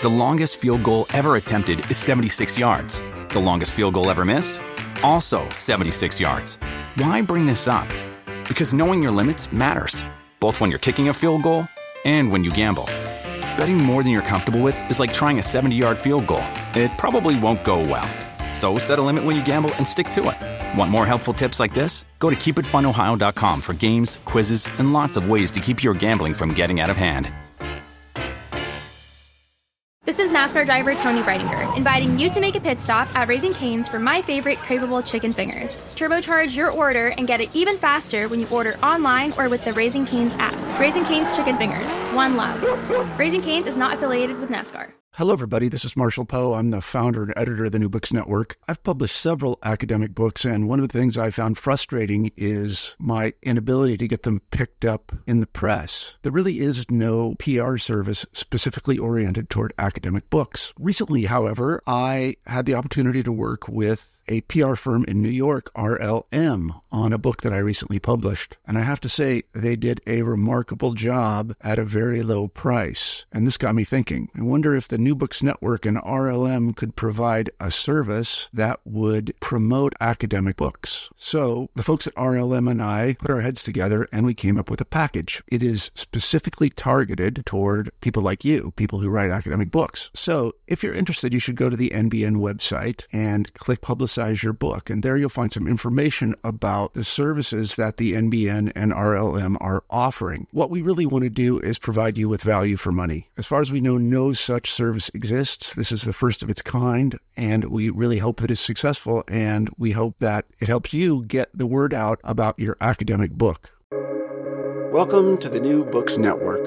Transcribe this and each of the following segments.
The longest field goal ever attempted is 76 yards. The longest field goal ever missed? Also 76 yards. Why bring this up? Because knowing your limits matters, both when you're kicking a field goal and when you gamble. Betting more than you're comfortable with is like trying a 70-yard field goal. It probably won't go well. So set a limit when you gamble and stick to it. Want more helpful tips like this? Go to keepitfunohio.com for games, quizzes, and lots of ways to keep your gambling from getting out of hand. This is NASCAR driver Tony Breidinger, inviting you to make a pit stop at Raising Cane's for my favorite craveable chicken fingers. Turbocharge your order and get it even faster when you order online or with the Raising Cane's app. Raising Cane's Chicken Fingers. One love. Raising Cane's is not affiliated with NASCAR. Hello, everybody. This is Marshall Poe. I'm the founder and editor of the New Books Network. I've published several academic books, and one of the things I found frustrating is my inability to get them picked up in the press. There really is no PR service specifically oriented toward academic books. Recently, however, I had the opportunity to work with a PR firm in New York, RLM, on a book that I recently published. And I have to say, they did a remarkable job at a very low price. And this got me thinking. I wonder if the New Books Network and RLM could provide a service that would promote academic books. So the folks at RLM and I put our heads together and we came up with a package. It is specifically targeted toward people like you, people who write academic books. So if you're interested, you should go to the NBN website and click Publicize Your Book. And there you'll find some information about the services that the NBN and RLM are offering. What we really want to do is provide you with value for money. As far as we know, no such service exists. This is the first of its kind, and we really hope it is successful, and we hope that it helps you get the word out about your academic book. Welcome to the New Books Network.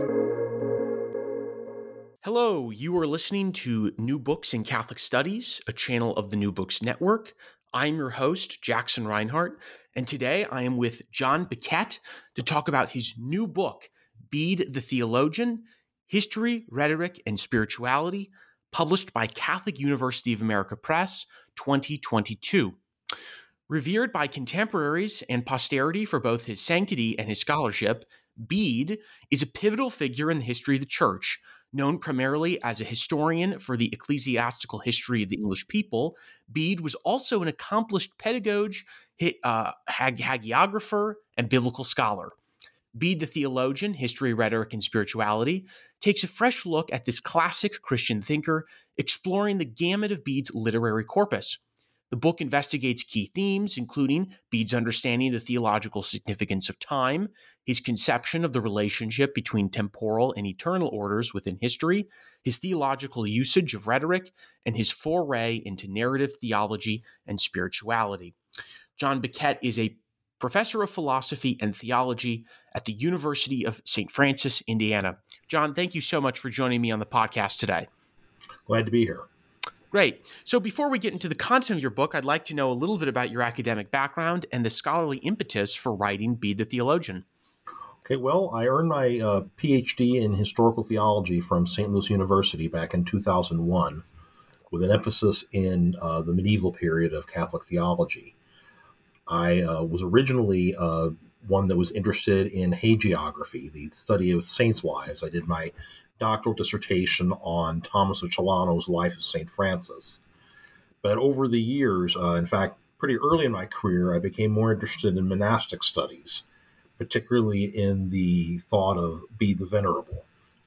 Hello, you are listening to New Books in Catholic Studies, a channel of the New Books Network. I'm your host, Jackson Reinhardt, and today I am with John Biquette to talk about his new book, Bede the Theologian, History, Rhetoric, and Spirituality, published by Catholic University of America Press, 2022. Revered by contemporaries and posterity for both his sanctity and his scholarship, Bede is a pivotal figure in the history of the Church. Known primarily as a historian for the ecclesiastical history of the English people, Bede was also an accomplished pedagogue, hagiographer, and biblical scholar. Bede the Theologian, History, Rhetoric, and Spirituality takes a fresh look at this classic Christian thinker, exploring the gamut of Bede's literary corpus. The book investigates key themes, including Bede's understanding of the theological significance of time, his conception of the relationship between temporal and eternal orders within history, his theological usage of rhetoric, and his foray into narrative theology and spirituality. John Biquette is a professor of philosophy and theology at the University of St. Francis, Indiana. John, thank you so much for joining me on the podcast today. Glad to be here. Great. So before we get into the content of your book, I'd like to know a little bit about your academic background and the scholarly impetus for writing Bede the Theologian. Okay, well, I earned my PhD in historical theology from St. Louis University back in 2001, with an emphasis in the medieval period of Catholic theology. I was originally one that was interested in hagiography, the study of saints' lives. I did my doctoral dissertation on Thomas of Celano's Life of St. Francis. But over the years, in fact, pretty early in my career, I became more interested in monastic studies, particularly in the thought of Bede the Venerable.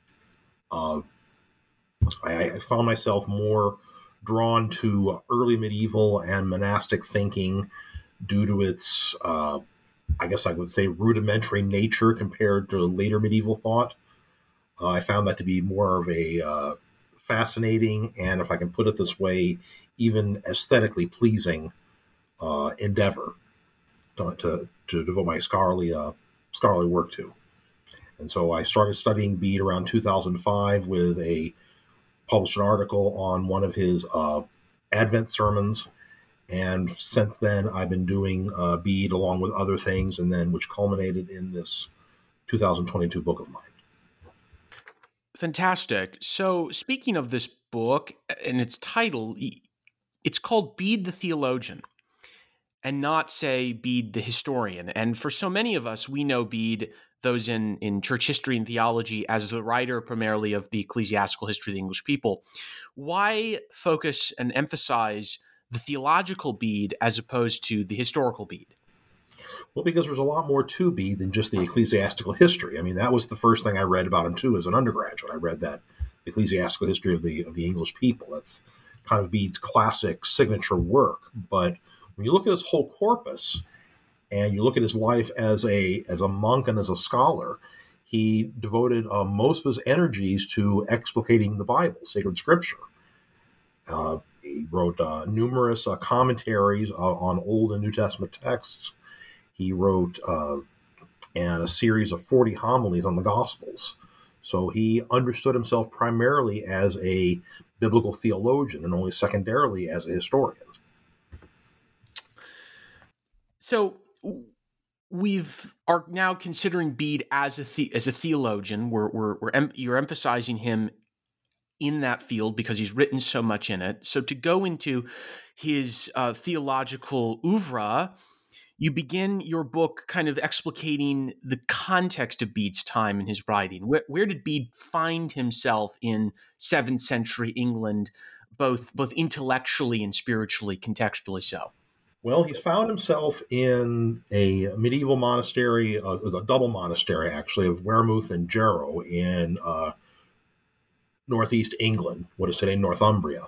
I found myself more drawn to early medieval and monastic thinking due to its, I guess I would say, rudimentary nature compared to later medieval thought. I found that to be more of a fascinating and, if I can put it this way, even aesthetically pleasing endeavor to devote my scholarly work to. And so I started studying Bede around 2005 with published an article on one of his Advent sermons. And since then, I've been doing Bede along with other things, and then which culminated in this 2022 book of mine. Fantastic. So speaking of this book and its title, it's called Bede the Theologian and not, say, Bede the Historian. And for so many of us, we know Bede those in church history and theology as the writer primarily of the ecclesiastical history of the English people. Why focus and emphasize the theological Bede as opposed to the historical Bede? Well, because there's a lot more to Bede than just the ecclesiastical history. I mean, that was the first thing I read about him, too, as an undergraduate. I read that ecclesiastical history of the English people. That's kind of Bede's classic signature work. But when you look at his whole corpus, and you look at his life as a monk and as a scholar, he devoted most of his energies to explicating the Bible, sacred scripture. He wrote numerous commentaries on Old and New Testament texts. He wrote a series of 40 homilies on the Gospels. So he understood himself primarily as a biblical theologian and only secondarily as a historian. So are now considering Bede as a theologian. You're emphasizing him in that field because he's written so much in it. So to go into his theological oeuvre, you begin your book kind of explicating the context of Bede's time in his writing. Where did Bede find himself in 7th century England, both intellectually and spiritually, contextually so? Well, he's found himself in a medieval monastery, a double monastery, actually, of Wearmouth and Jarrow in northeast England, what is today Northumbria.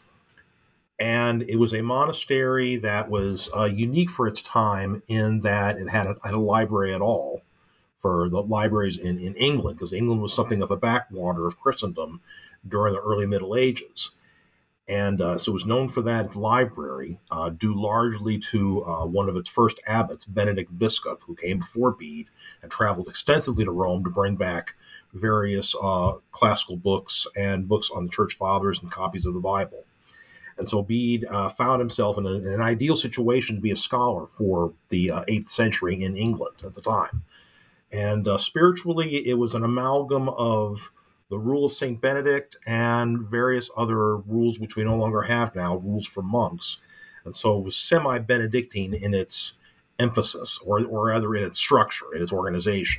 And it was a monastery that was unique for its time in that it had a library at all for the libraries in England, because England was something of a backwater of Christendom during the early Middle Ages. And so it was known for that library, due largely to one of its first abbots, Benedict Biscop, who came before Bede and traveled extensively to Rome to bring back various classical books and books on the church fathers and copies of the Bible. And so Bede found himself in an ideal situation to be a scholar for the 8th century in England at the time. And spiritually, it was an amalgam of the rule of St. Benedict and various other rules which we no longer have now, rules for monks. And so it was semi-Benedictine in its emphasis, or rather in its structure, in its organization.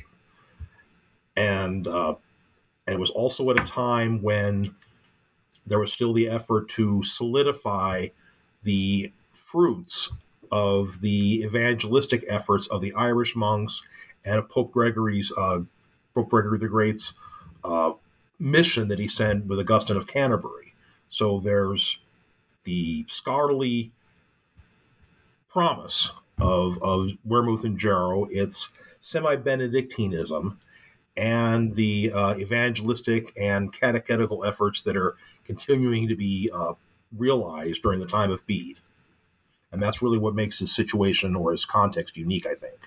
And it was also at a time when there was still the effort to solidify the fruits of the evangelistic efforts of the Irish monks and of Pope Gregory the Great's mission that he sent with Augustine of Canterbury. So there's the scholarly promise of Wearmouth and Jarrow, its semi-Benedictinism, and the evangelistic and catechetical efforts that are continuing to be realized during the time of Bede. And that's really what makes his situation or his context unique, I think.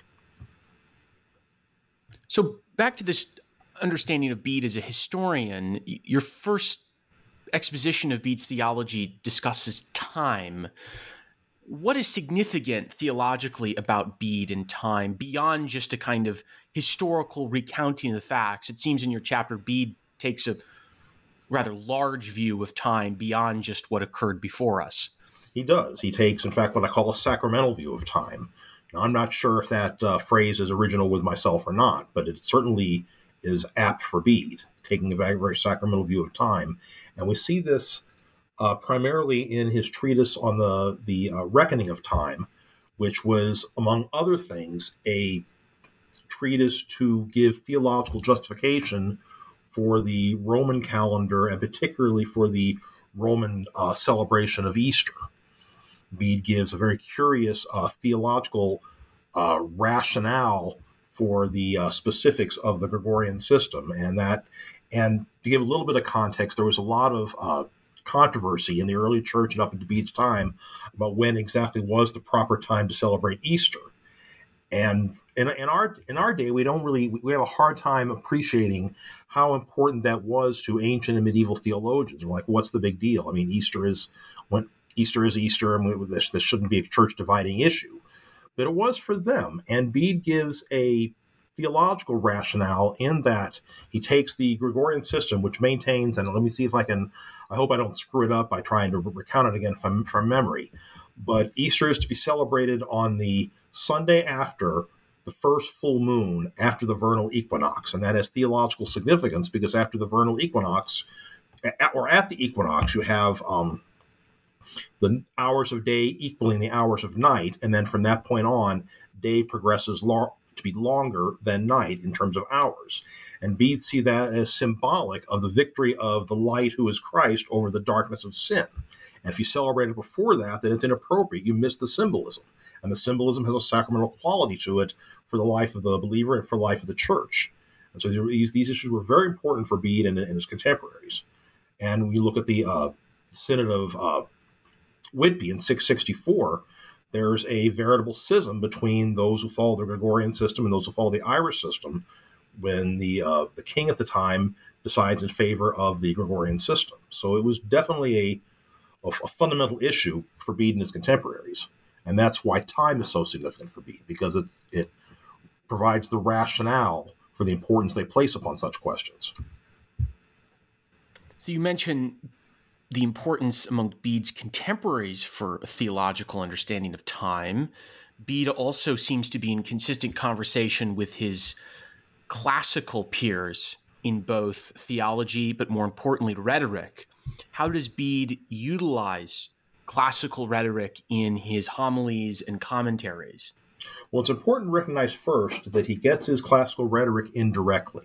So back to this understanding of Bede as a historian, your first exposition of Bede's theology discusses time. What is significant theologically about Bede and time beyond just a kind of historical recounting of the facts? It seems in your chapter, Bede takes a rather large view of time beyond just what occurred before us. He does. He takes, in fact, what I call a sacramental view of time. Now, I'm not sure if that phrase is original with myself or not, but it certainly is apt for Bede, taking a very, very sacramental view of time. And we see this primarily in his treatise on the reckoning of time, which was, among other things, a treatise to give theological justification for the Roman calendar and particularly for the Roman celebration of Easter. Bede gives a very curious theological rationale for the specifics of the Gregorian system, and to give a little bit of context, there was a lot of controversy in the early church and up into Bede's time about when exactly was the proper time to celebrate Easter. And in our day, we have a hard time appreciating how important that was to ancient and medieval theologians. We're like, what's the big deal? I mean, Easter is Easter, and this shouldn't be a church dividing issue. But it was for them. And Bede gives a theological rationale in that he takes the Gregorian system, which maintains, and let me see if I hope I don't screw it up by trying to recount it again from memory. But Easter is to be celebrated on the Sunday after the first full moon after the vernal equinox. And that has theological significance because after the vernal equinox, or at the equinox, you have the hours of day equaling the hours of night. And then from that point on, day progresses to be longer than night in terms of hours. And Bede see that as symbolic of the victory of the light who is Christ over the darkness of sin. And if you celebrate it before that, then it's inappropriate. You miss the symbolism. And the symbolism has a sacramental quality to it for the life of the believer and for the life of the church. And so these issues were very important for Bede and his contemporaries. And when you look at the Synod of Whitby in 664, there's a veritable schism between those who follow the Gregorian system and those who follow the Irish system when the king at the time decides in favor of the Gregorian system. So it was definitely a fundamental issue for Bede and his contemporaries. And that's why time is so significant for Bede, because it provides the rationale for the importance they place upon such questions. So you mentioned the importance among Bede's contemporaries for a theological understanding of time. Bede also seems to be in consistent conversation with his classical peers in both theology, but more importantly, rhetoric. How does Bede utilize classical rhetoric in his homilies and commentaries? Well, it's important to recognize first that he gets his classical rhetoric indirectly.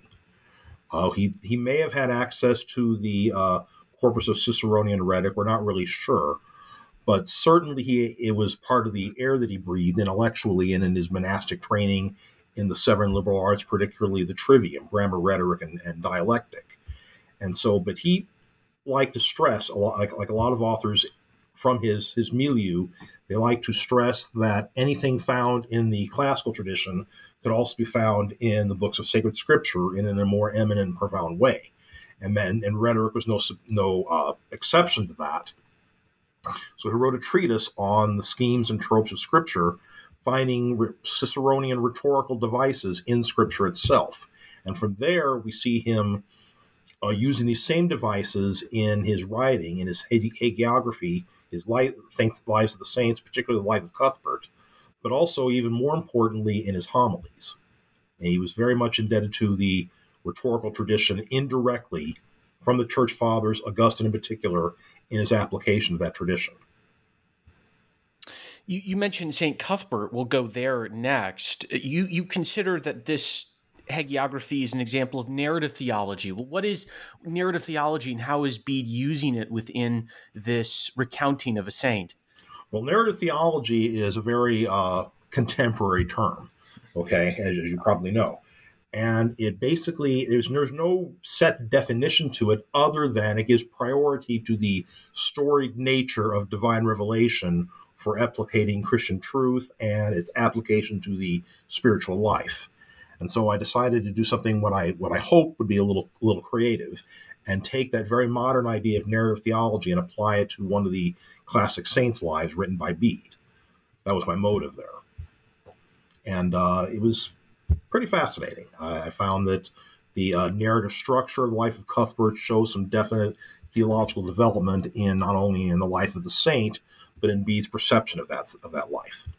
He may have had access to the corpus of Ciceronian rhetoric. We're not really sure. But certainly it was part of the air that he breathed intellectually and in his monastic training in the 7 liberal arts, particularly the trivium, grammar, rhetoric, and dialectic. And so, but he liked to stress, a lot, like a lot of authors from his milieu, they like to stress that anything found in the classical tradition could also be found in the books of sacred scripture in a more eminent and profound way. And rhetoric was no exception to that. So he wrote a treatise on the schemes and tropes of Scripture, finding Ciceronian rhetorical devices in Scripture itself. And from there, we see him using these same devices in his writing, in his hagiography, his lives of the saints, particularly the life of Cuthbert, but also, even more importantly, in his homilies. And he was very much indebted to the rhetorical tradition indirectly from the Church Fathers, Augustine in particular, in his application of that tradition. You mentioned St. Cuthbert. We'll go there next. You consider that this hagiography is an example of narrative theology. Well, what is narrative theology, and how is Bede using it within this recounting of a saint? Well, narrative theology is a very contemporary term, okay, as you probably know. And it basically, there's no set definition to it other than it gives priority to the storied nature of divine revelation for replicating Christian truth and its application to the spiritual life. And so I decided to do something what I hope would be a little creative, and take that very modern idea of narrative theology and apply it to one of the classic saints' lives written by Bede. That was my motive there. And it was pretty fascinating. I found that the narrative structure of the life of Cuthbert shows some definite theological development in not only in the life of the saint, but in Bede's perception of that life.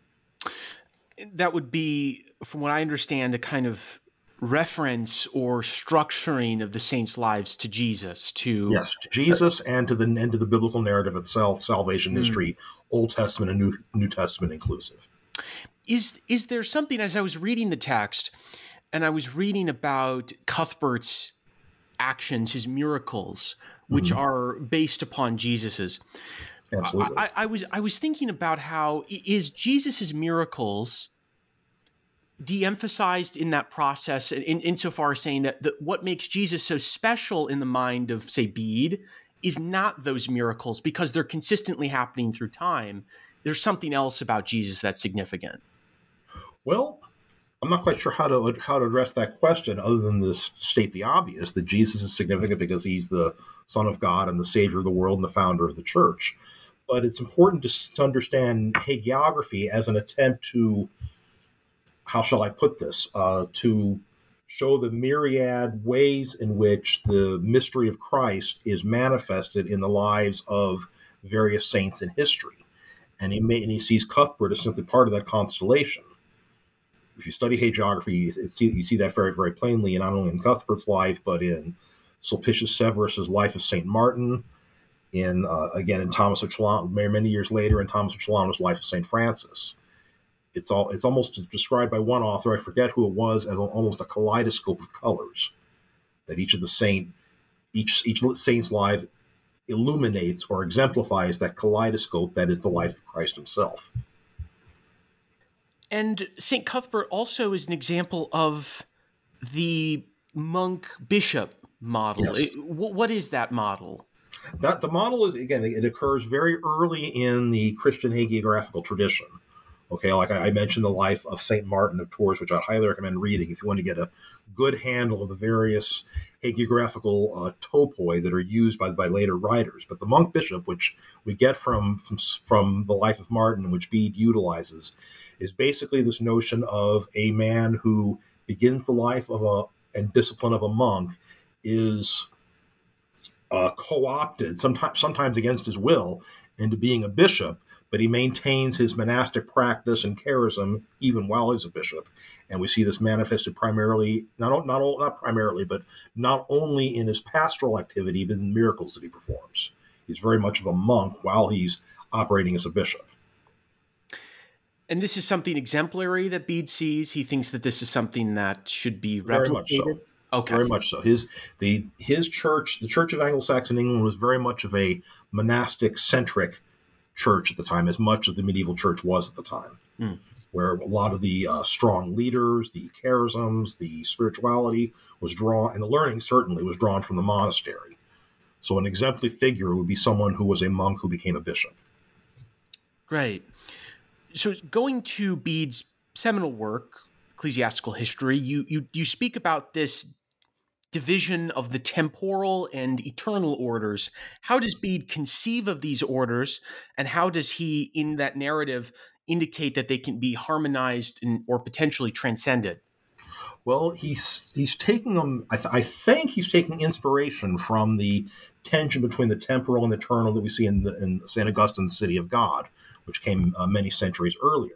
That would be, from what I understand, a kind of reference or structuring of the saints' lives to Jesus, to Jesus, and to the biblical narrative itself, salvation history, Old Testament and New Testament inclusive. Is there something, as I was reading the text, and I was reading about Cuthbert's actions, his miracles, which are based upon Jesus's? Absolutely. I was thinking about how is Jesus's miracles de-emphasized in that process, insofar as saying that what makes Jesus so special in the mind of, say, Bede is not those miracles, because they're consistently happening through time. There's something else about Jesus that's significant. Well, I'm not quite sure how to address that question other than to state the obvious, that Jesus is significant because he's the Son of God and the Savior of the world and the founder of the church. But it's important to understand hagiography as an attempt to, how shall I put this, to show the myriad ways in which the mystery of Christ is manifested in the lives of various saints in history. And he sees Cuthbert as simply part of that constellation. If you study hagiography, you see that very, very plainly, not only in Cuthbert's life, but in Sulpicius Severus's life of St. Martin, again in Thomas of Chelon, many years later in Thomas of Chelon's life of St. Francis. It's almost described by one author, I forget who it was, as almost a kaleidoscope of colors, that each saint's life illuminates or exemplifies that kaleidoscope that is the life of Christ himself. And St. Cuthbert also is an example of the monk-bishop model. Yes. What is that model? The model is, again, it occurs very early in the Christian hagiographical tradition. Okay, like I mentioned the life of St. Martin of Tours, which I'd highly recommend reading if you want to get a good handle of the various hagiographical topoi that are used by later writers. But the monk bishop, which we get from the life of Martin, which Bede utilizes, is basically this notion of a man who begins the life and discipline of a monk, is co-opted, sometimes against his will, into being a bishop, but he maintains his monastic practice and charism even while he's a bishop. And we see this manifested primarily, not primarily, but not only in his pastoral activity, but in the miracles that he performs. He's very much of a monk while he's operating as a bishop. And this is something exemplary that Bede sees? He thinks that this is something that should be replicated? Very much so. Okay. Very much so. His church, the Church of Anglo-Saxon England, was very much of a monastic-centric church at the time, as much as the medieval church was at the time, where a lot of the strong leaders, the charisms, the spirituality was drawn, and the learning certainly was drawn from the monastery. So an exemplary figure would be someone who was a monk who became a bishop. Great. So going to Bede's seminal work, Ecclesiastical History, you speak about this division of the temporal and eternal orders. How does Bede conceive of these orders, and how does he, in that narrative, indicate that they can be harmonized or potentially transcended? Well, he's taking them. I think he's taking inspiration from the tension between the temporal and the eternal that we see in St. Augustine's City of God, which came many centuries earlier,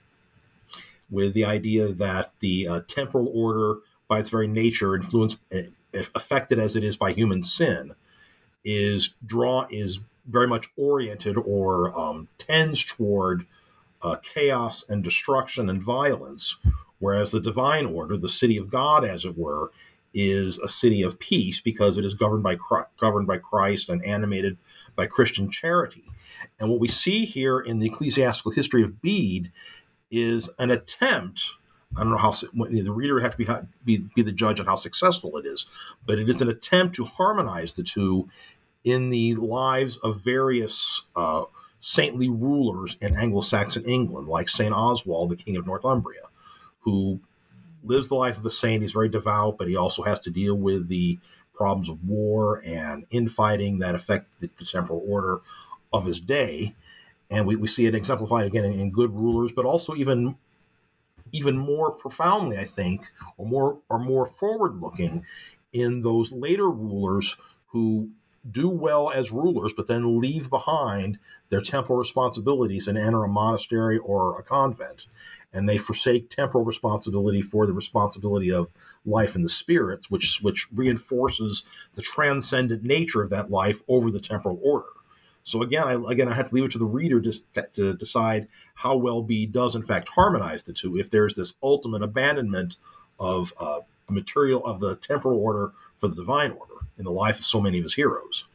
with the idea that the temporal order, by its very nature, affected as it is by human sin, is very much oriented or tends toward chaos and destruction and violence, whereas the divine order, the city of God, as it were, is a city of peace because it is governed by Christ and animated by Christian charity. And what we see here in the Ecclesiastical History of Bede is an attempt. I don't know how the reader would have to be the judge on how successful it is, but it is an attempt to harmonize the two in the lives of various saintly rulers in Anglo-Saxon England, like St. Oswald, the King of Northumbria, who lives the life of a saint. He's very devout, but he also has to deal with the problems of war and infighting that affect the temporal order of his day. And we see it exemplified again in good rulers, but also even more profoundly, I think, or more forward-looking in those later rulers who do well as rulers, but then leave behind their temporal responsibilities and enter a monastery or a convent. And they forsake temporal responsibility for the responsibility of life in the spirits, which reinforces the transcendent nature of that life over the temporal order. So again, I have to leave it to the reader to decide how well Bede does in fact harmonize the two. If there's this ultimate abandonment of the material of the temporal order for the divine order in the life of so many of his heroes.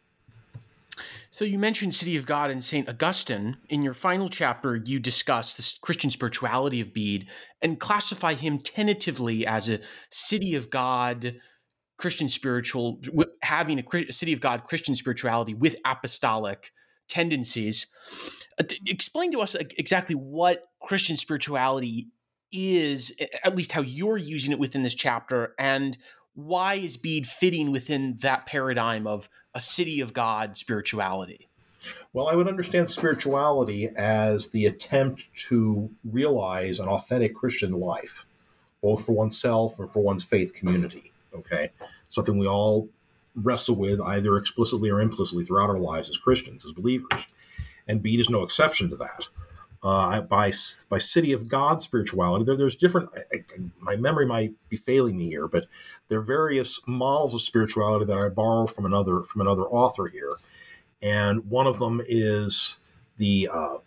So you mentioned City of God and St. Augustine. In your final chapter, you discuss the Christian spirituality of Bede and classify him tentatively as a City of God Christian spiritual, having a City of God Christian spirituality with apostolic tendencies. Explain to us exactly what Christian spirituality is, at least how you're using it within this chapter, and why is Bede fitting within that paradigm of a City of God spirituality? Well, I would understand spirituality as the attempt to realize an authentic Christian life, both for oneself and for one's faith community. Okay, something we all wrestle with either explicitly or implicitly throughout our lives as Christians, as believers. And Bede is no exception to that. by City of God spirituality. There's different. My memory might be failing me here, but there are various models of spirituality that I borrow from another author here, and one of them is the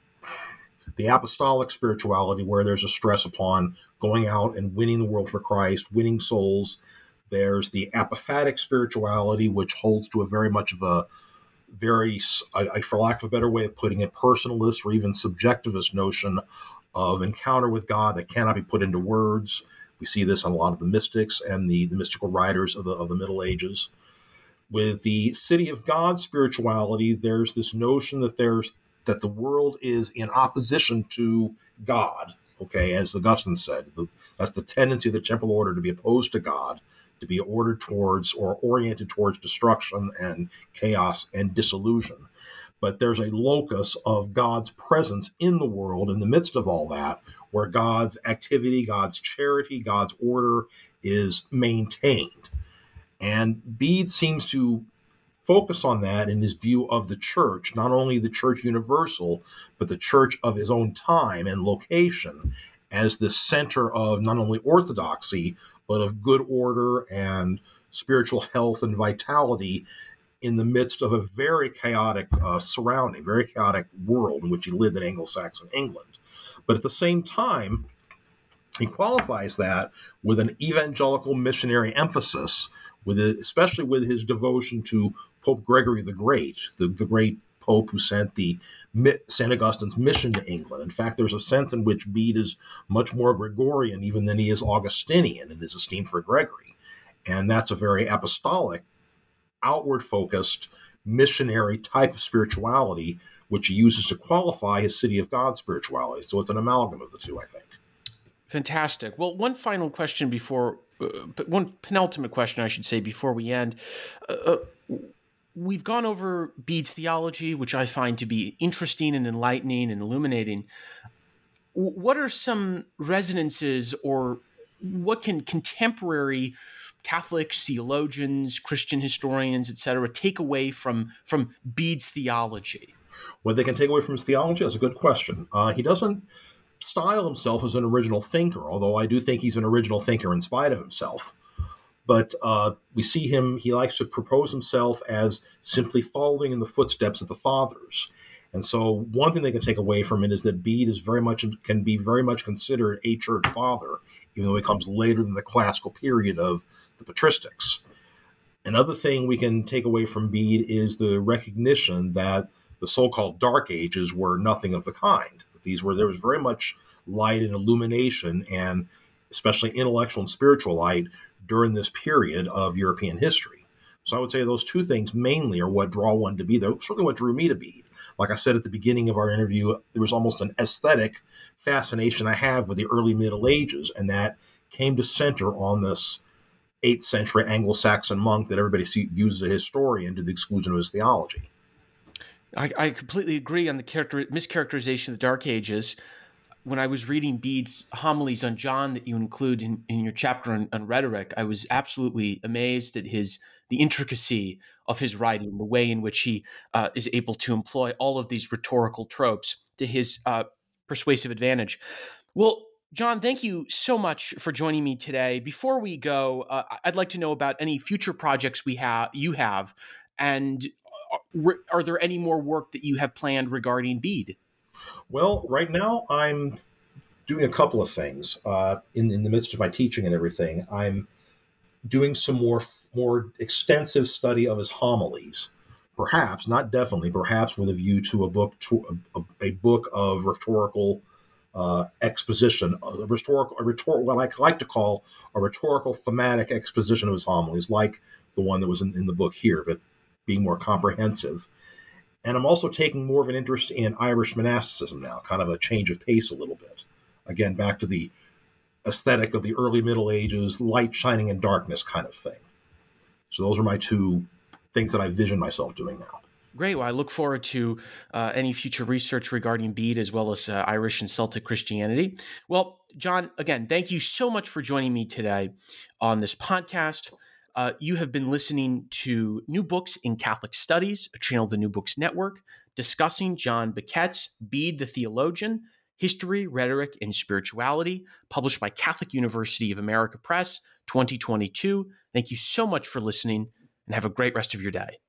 apostolic spirituality, where there's a stress upon going out and winning the world for Christ, winning souls. There's the apophatic spirituality, which holds to a very much of a very, for lack of a better way of putting it, personalist or even subjectivist notion of encounter with God that cannot be put into words. We see this on a lot of the mystics and the mystical writers of the Middle Ages. With the City of God spirituality, there's this notion that the world is in opposition to God. Okay, as Augustine said, that's the tendency of the temporal order, to be opposed to God, to be ordered towards or oriented towards destruction and chaos and dissolution. But there's a locus of God's presence in the world in the midst of all that, where God's activity, God's charity, God's order is maintained. And Bede seems to focus on that in his view of the church, not only the church universal, but the church of his own time and location, as the center of not only orthodoxy, but of good order and spiritual health and vitality in the midst of a very chaotic surrounding, very chaotic world in which he lived in Anglo-Saxon England. But at the same time, he qualifies that with an evangelical missionary emphasis, especially with his devotion to Pope Gregory the Great, the great pope who sent St. Augustine's mission to England. In fact, there's a sense in which Bede is much more Gregorian even than he is Augustinian in his esteem for Gregory. And that's a very apostolic, outward-focused, missionary type of spirituality, which he uses to qualify his City of God spirituality. So it's an amalgam of the two, I think. Fantastic. Well, one final question one penultimate question, I should say, before we end. We've gone over Bede's theology, which I find to be interesting and enlightening and illuminating. What are some resonances, or what can contemporary Catholics, theologians, Christian historians, etc., take away from Bede's theology? What they can take away from his theology is a good question. He doesn't style himself as an original thinker, although I do think he's an original thinker in spite of himself. But we see he likes to propose himself as simply following in the footsteps of the fathers. And so one thing they can take away from it is that Bede can be very much considered a church father, even though he comes later than the classical period of the patristics. Another thing we can take away from Bede is the recognition that the so-called Dark Ages were nothing of the kind. There was very much light and illumination, and especially intellectual and spiritual light, during this period of European history. So I would say those two things mainly are what draw one to Bede. They're certainly what drew me to Bede. Like I said at the beginning of our interview, there was almost an aesthetic fascination I have with the early Middle Ages, and that came to center on this 8th century Anglo-Saxon monk that everybody views as a historian to the exclusion of his theology. I completely agree on the mischaracterization of the Dark Ages. When I was reading Bede's homilies on John that you include in your chapter on rhetoric, I was absolutely amazed at the intricacy of his writing, the way in which he is able to employ all of these rhetorical tropes to his persuasive advantage. Well, John, thank you so much for joining me today. Before we go, I'd like to know about any future projects you have, and are there any more work that you have planned regarding Bede? Well, right now I'm doing a couple of things in the midst of my teaching and everything. I'm doing some more extensive study of his homilies, perhaps, not definitely, perhaps with a view to a book of rhetorical exposition, what I like to call a rhetorical thematic exposition of his homilies, like the one that was in the book here, but being more comprehensive. And I'm also taking more of an interest in Irish monasticism now, kind of a change of pace a little bit. Again, back to the aesthetic of the early Middle Ages, light shining in darkness kind of thing. So those are my two things that I vision myself doing now. Great. Well, I look forward to any future research regarding Bede as well as Irish and Celtic Christianity. Well, John, again, thank you so much for joining me today on this podcast. You have been listening to New Books in Catholic Studies, a channel of the New Books Network, discussing John Biquette's Bede the Theologian, History, Rhetoric, and Spirituality, published by Catholic University of America Press, 2022. Thank you so much for listening, and have a great rest of your day.